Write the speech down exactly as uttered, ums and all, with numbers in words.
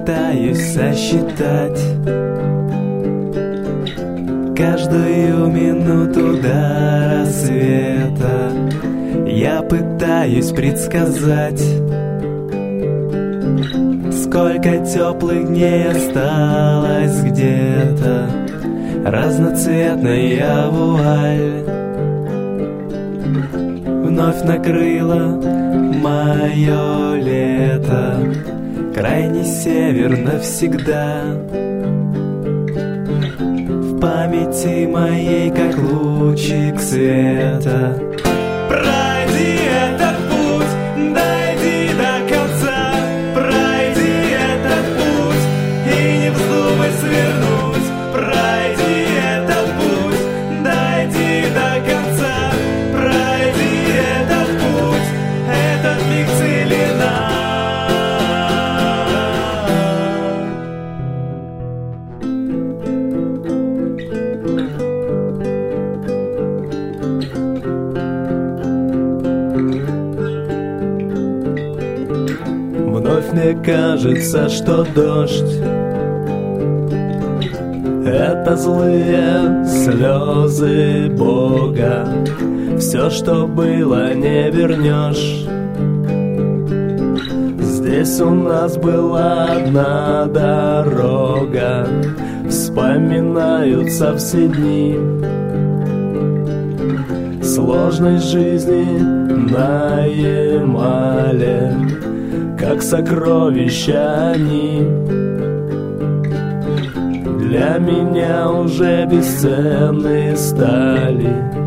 пытаюсь сосчитать каждую минуту до рассвета. Я пытаюсь предсказать, сколько теплых дней осталось где-то. Разноцветная вуаль вновь накрыла мое лето. Крайний север навсегда в памяти моей, как лучик света. Пройди этот путь, дойди до конца. Пройди этот путь и не вздумай свернуть. Пройди этот путь, дойди до конца. Пройди этот путь, этот миг целина. Вновь мне кажется, что дождь — это злые слезы Бога. Все, что было, не вернешь. Здесь у нас была одна дорога. Вспоминаются все дни сложной жизни на Ямале, как сокровища они для меня уже бесценны стали.